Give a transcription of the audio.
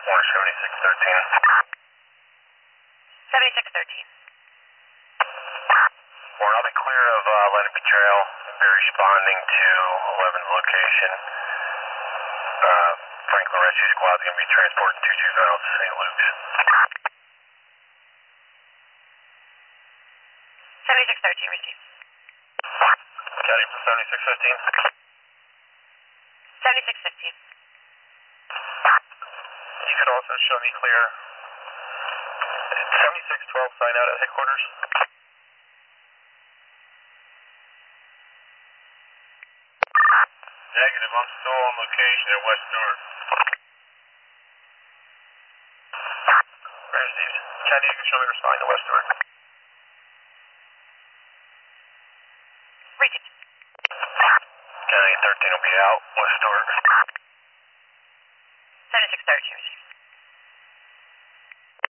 Warner 7613. 7613. Warner, I'll be clear of Lennon Trail. Be responding to 11's location. Franklin Rescue Squad is going to be transporting two juveniles to St. Luke's. 7613, received. Caddy from 7615. 7615. You could also show me clear. 7612 sign out at headquarters. Negative, I'm still on location at West Stewart. Received. Caddy, you can show me your sign to West Stewart. Received. Caddy 13 will be out, West Stewart. 7613, received.